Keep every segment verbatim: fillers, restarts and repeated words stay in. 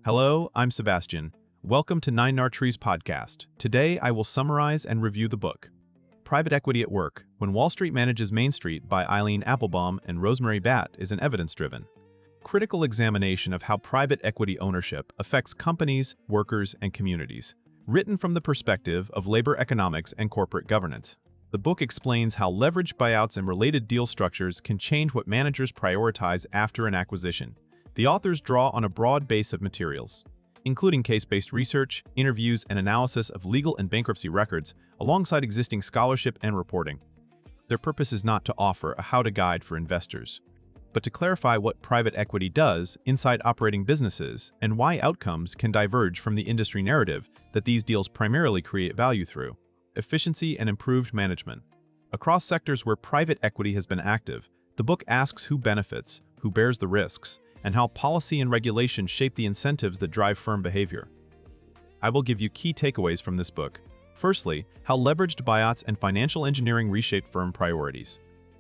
Hello, I'm Sebastian. Welcome to Nine Nar Trees podcast. Today, I will summarize and review the book, Private Equity at Work, When Wall Street Manages Main Street by Eileen Applebaum and Rosemary Batt is an evidence-driven, critical examination of how private equity ownership affects companies, workers, and communities, written from the perspective of labor economics and corporate governance. The book explains how leveraged buyouts and related deal structures can change what managers prioritize after an acquisition. The authors draw on a broad base of materials, including case-based research, interviews, and analysis of legal and bankruptcy records, alongside existing scholarship and reporting. Their purpose is not to offer a how-to guide for investors, but to clarify what private equity does inside operating businesses and why outcomes can diverge from the industry narrative that these deals primarily create value through efficiency and improved management. Across sectors where private equity has been active, the book asks who benefits, who bears the risks, and how policy and regulation shape the incentives that drive firm behavior. I will give you key takeaways from this book. Firstly, how leveraged buyouts and financial engineering reshape firm priorities.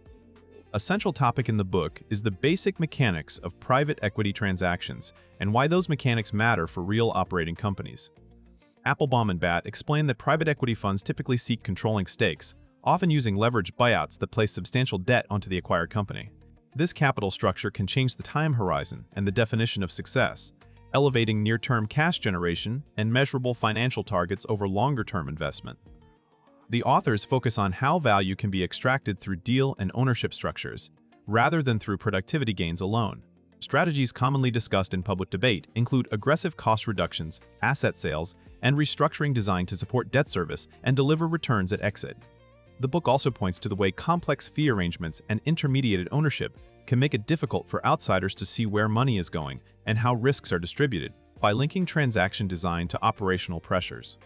A central topic in the book is the basic mechanics of private equity transactions and why those mechanics matter for real operating companies. Applebaum and Batt explain that private equity funds typically seek controlling stakes, often using leveraged buyouts that place substantial debt onto the acquired company. This capital structure can change the time horizon and the definition of success, elevating near-term cash generation and measurable financial targets over longer-term investment. The authors focus on how value can be extracted through deal and ownership structures, rather than through productivity gains alone. Strategies commonly discussed in public debate include aggressive cost reductions, asset sales, and restructuring designed to support debt service and deliver returns at exit. The book also points to the way complex fee arrangements and intermediated ownership can make it difficult for outsiders to see where money is going and how risks are distributed, by linking transaction design to operational pressures.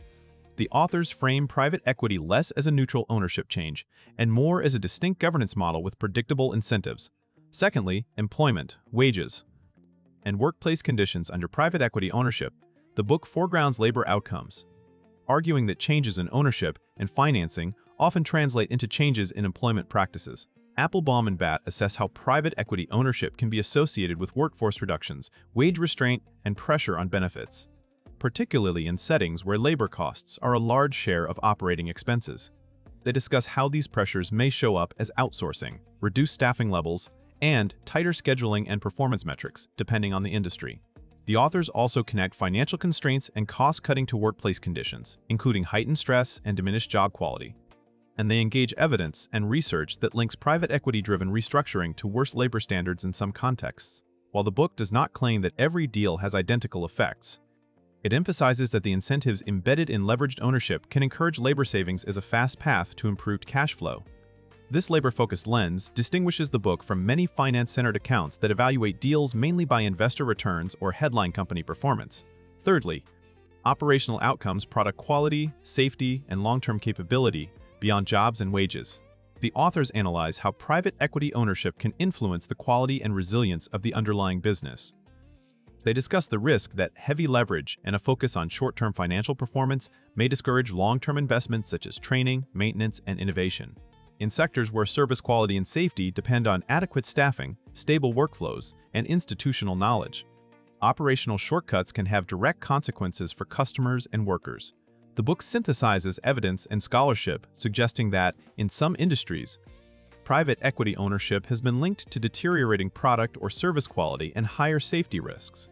The authors frame private equity less as a neutral ownership change and more as a distinct governance model with predictable incentives. Secondly, employment, wages, and workplace conditions under private equity ownership. The book foregrounds labor outcomes, arguing that changes in ownership and financing often translate into changes in employment practices. Applebaum and Batt assess how private equity ownership can be associated with workforce reductions, wage restraint, and pressure on benefits, particularly in settings where labor costs are a large share of operating expenses. They discuss how these pressures may show up as outsourcing, reduced staffing levels, and tighter scheduling and performance metrics, depending on the industry. The authors also connect financial constraints and cost-cutting to workplace conditions, including heightened stress and diminished job quality. And they engage evidence and research that links private equity-driven restructuring to worse labor standards in some contexts. While the book does not claim that every deal has identical effects, it emphasizes that the incentives embedded in leveraged ownership can encourage labor savings as a fast path to improved cash flow. This labor-focused lens distinguishes the book from many finance-centered accounts that evaluate deals mainly by investor returns or headline company performance. Thirdly, operational outcomes, product quality, safety, and long-term capability beyond jobs and wages. The authors analyze how private equity ownership can influence the quality and resilience of the underlying business. They discuss the risk that heavy leverage and a focus on short-term financial performance may discourage long-term investments such as training, maintenance, and innovation. In sectors where service quality and safety depend on adequate staffing, stable workflows, and institutional knowledge, operational shortcuts can have direct consequences for customers and workers. The book synthesizes evidence and scholarship suggesting that, in some industries, private equity ownership has been linked to deteriorating product or service quality and higher safety risks.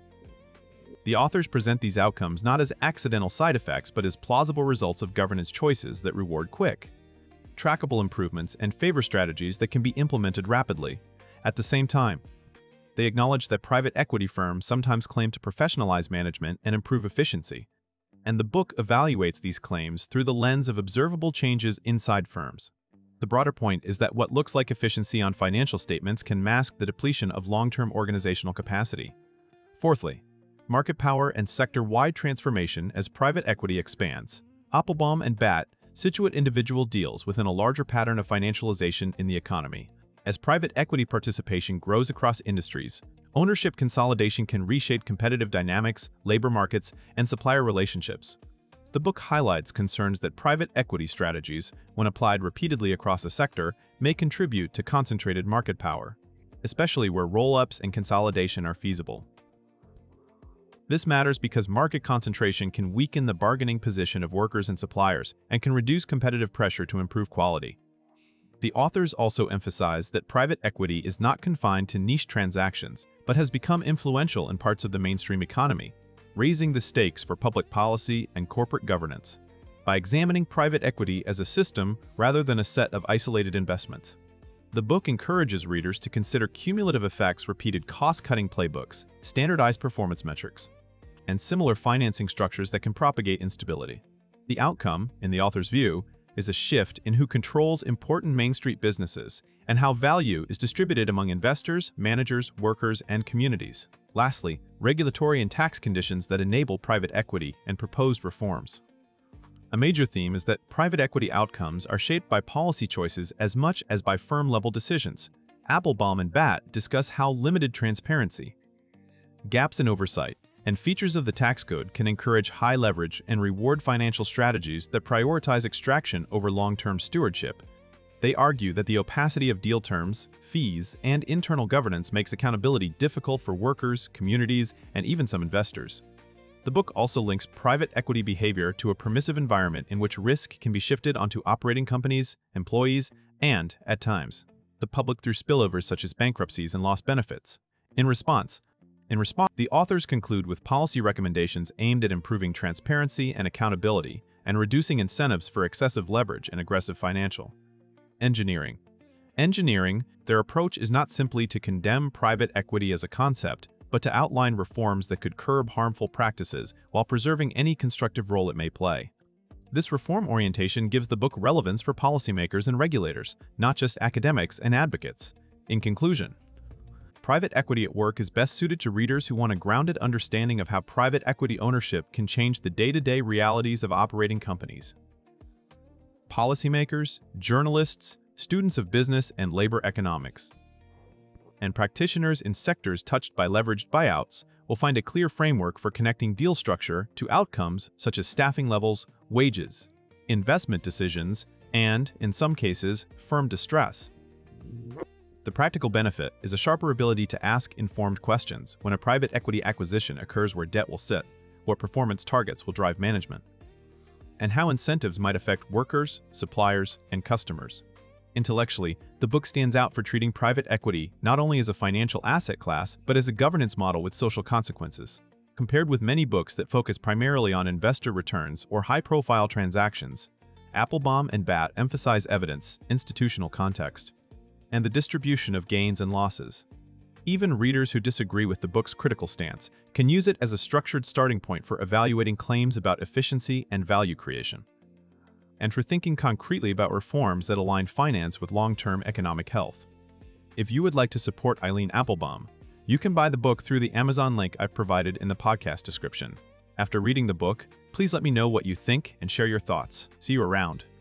The authors present these outcomes not as accidental side effects but as plausible results of governance choices that reward quick, trackable improvements and favor strategies that can be implemented rapidly. At the same time, they acknowledge that private equity firms sometimes claim to professionalize management and improve efficiency, and the book evaluates these claims through the lens of observable changes inside firms. The broader point is that what looks like efficiency on financial statements can mask the depletion of long-term organizational capacity. Fourthly, market power and sector-wide transformation as private equity expands. Applebaum and Batt situate individual deals within a larger pattern of financialization in the economy. As private equity participation grows across industries, ownership consolidation can reshape competitive dynamics, labor markets, and supplier relationships. The book highlights concerns that private equity strategies, when applied repeatedly across a sector, may contribute to concentrated market power, especially where roll-ups and consolidation are feasible. This matters because market concentration can weaken the bargaining position of workers and suppliers and can reduce competitive pressure to improve quality. The authors also emphasize that private equity is not confined to niche transactions, but has become influential in parts of the mainstream economy, raising the stakes for public policy and corporate governance by examining private equity as a system rather than a set of isolated investments. The book encourages readers to consider cumulative effects, repeated cost-cutting playbooks, standardized performance metrics, and similar financing structures that can propagate instability. The outcome, in the author's view, is a shift in who controls important Main Street businesses and how value is distributed among investors, managers, workers, and communities. Lastly, regulatory and tax conditions that enable private equity and proposed reforms. A major theme is that private equity outcomes are shaped by policy choices as much as by firm-level decisions. Applebaum and Batt discuss how limited transparency, gaps in oversight, and features of the tax code can encourage high leverage and reward financial strategies that prioritize extraction over long-term stewardship. They argue that the opacity of deal terms, fees, and internal governance makes accountability difficult for workers, communities, and even some investors. The book also links private equity behavior to a permissive environment in which risk can be shifted onto operating companies, employees, and, at times, the public through spillovers such as bankruptcies and lost benefits. In response, In response, the authors conclude with policy recommendations aimed at improving transparency and accountability and reducing incentives for excessive leverage and aggressive financial engineering. Engineering, their approach is not simply to condemn private equity as a concept, but to outline reforms that could curb harmful practices while preserving any constructive role it may play. This reform orientation gives the book relevance for policymakers and regulators, not just academics and advocates. In conclusion, Private Equity at Work is best suited to readers who want a grounded understanding of how private equity ownership can change the day-to-day realities of operating companies. Policymakers, journalists, students of business and labor economics, and practitioners in sectors touched by leveraged buyouts will find a clear framework for connecting deal structure to outcomes such as staffing levels, wages, investment decisions, and, in some cases, firm distress. The practical benefit is a sharper ability to ask informed questions when a private equity acquisition occurs where debt will sit, what performance targets will drive management, and how incentives might affect workers, suppliers, and customers. Intellectually, the book stands out for treating private equity not only as a financial asset class, but as a governance model with social consequences. Compared with many books that focus primarily on investor returns or high-profile transactions, Applebaum and Batt emphasize evidence, institutional context, and the distribution of gains and losses. Even readers who disagree with the book's critical stance can use it as a structured starting point for evaluating claims about efficiency and value creation, and for thinking concretely about reforms that align finance with long-term economic health. If you would like to support Eileen Applebaum, you can buy the book through the Amazon link I've provided in the podcast description. After reading the book, please let me know what you think and share your thoughts. See you around.